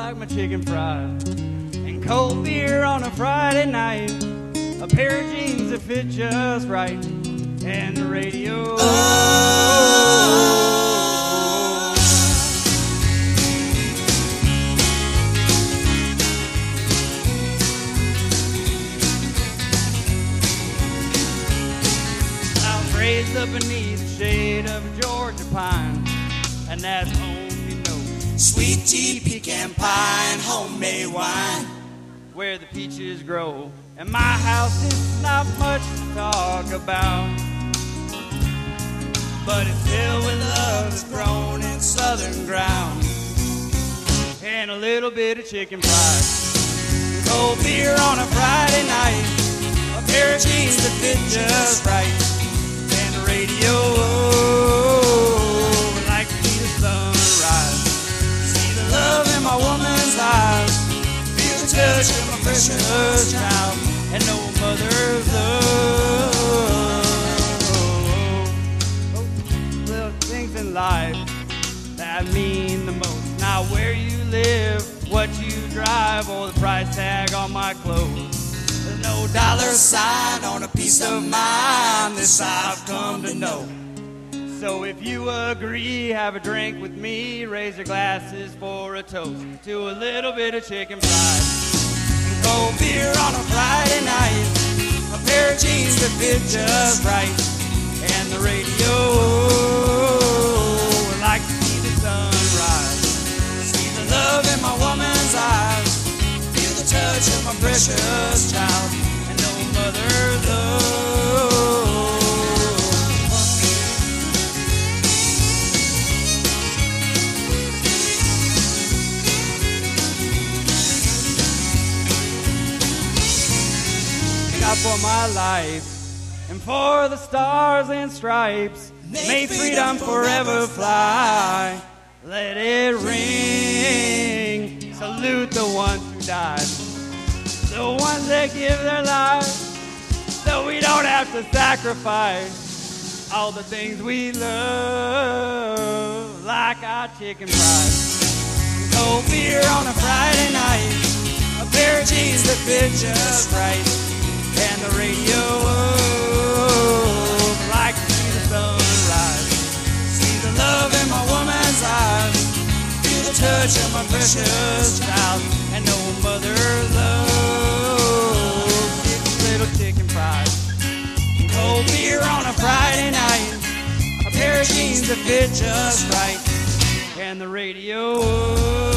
like my chicken fried and cold beer on a Friday night, a pair of jeans that fit just right, and the radio. I was raised up beneath the shade of a Georgia pine, and that's home, you know. Sweet tea, pecan pie, and homemade wine, where the peaches grow. And my house is not much to talk about, but it's filled with love that's grown in southern ground, and a little bit of chicken fried, cold beer on a Friday night, a pair of jeans that fit just right, and the radio. I like to see the sunrise, see the love in my woman's eyes, feel the touch of my precious child, and no mother's love. Little things in life that mean the most, not where you live, what you drive, or the price tag on my clothes. There's no dollar sign on a piece of mind, this I've come to know. So if you agree, have a drink with me, raise your glasses for a toast to a little bit of chicken fried, cold beer on a Friday night, a pair of jeans that fit just right, and the radio. I like to see the sunrise, see the love in my woman's eyes, feel the touch of my precious child, and no mother's love. For my life and for the stars and stripes, may freedom forever fly. Let it ring, salute the ones who died, the ones that give their lives, so we don't have to sacrifice all the things we love, like our chicken fries, cold beer on a Friday night, a pair of jeans that fit just right, and the radio. Like to see the sunrise, see the love in my woman's eyes, feel the touch of my precious child, and no mother's love. It's little chicken fries, cold beer on a Friday night, a pair of jeans that fit just right, and the radio.